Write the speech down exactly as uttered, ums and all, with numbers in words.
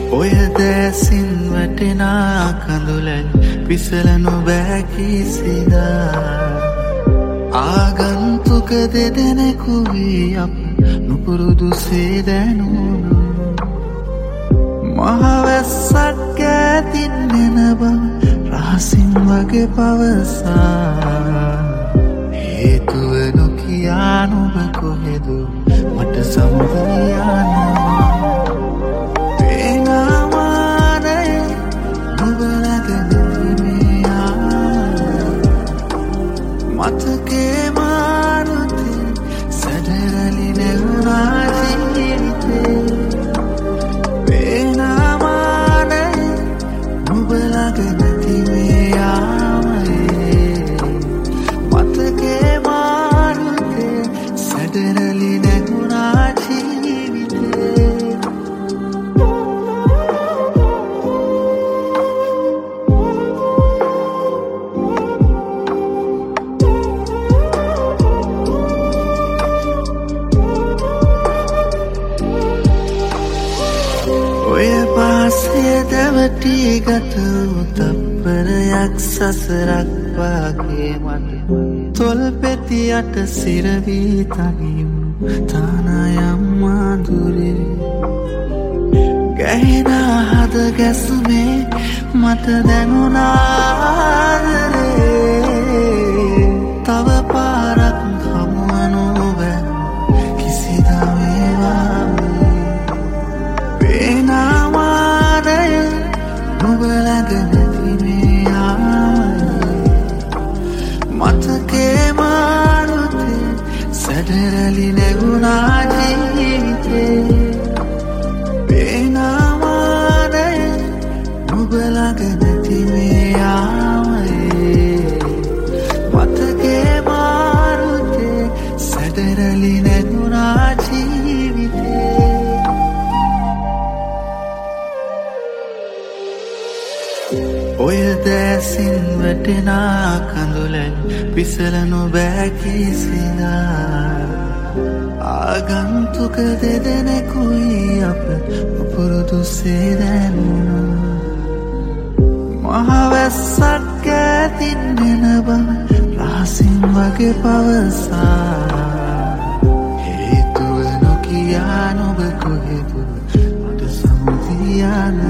ඔය දැසින් වැටෙනා කඳුලැල් පිසලනු බෑ කිසිදා ආගන්තුක දෙදෙනෙකු වී අප නුපුරුදු සේ දැනුණු මහවැස්සක් ඈතින් එන බව රහසින් වගේ පවසා හේතුව නොකියා නුඹ කොහෙද මට සමුදයානවා මතකේ මාරුතේ සැඩරලි නැවුණා ජීවිතේ පේනමානේ නුඹ ළඟ නැති මේ යාමේ මතකේ මාරුතේ සැඩරලි නැවුණා ජීවිතේ දැවටී ගත වූ තප්පරයක් සසරක් වාගේ මට තොල් පෙතියට සිරවී තනියුණු තානයම් මාදුරේ ගැහෙන හද ගැසුමේ මට දැනුණා ආදරේ තව පාරක් හමුවනු බෑ කිසිදා වේවා පේනා නුඹ ළඟ නැති මේ යාමේ මතකේ මාරුතේ සැඩරලි නැවුණා ජීවිතේ පේනමානේ නුඹ ළඟ නැති මේ යාමේ මතකේ මාරුතේ සැඩරලි නැවුණා ජීවිතේ ඔය දැසින් වැටෙනා කඳුලැල් පිසලනු බෑ කිසිදා ආගන්තුක දෙදෙනෙකුයි අප පුරුදු සේ දැනුණු මහවැස්සක් ඈතින් එන බව රහසින් වගේ පවසා හේතුව නොකියා නුඹ කොහෙද මට සමුදියාන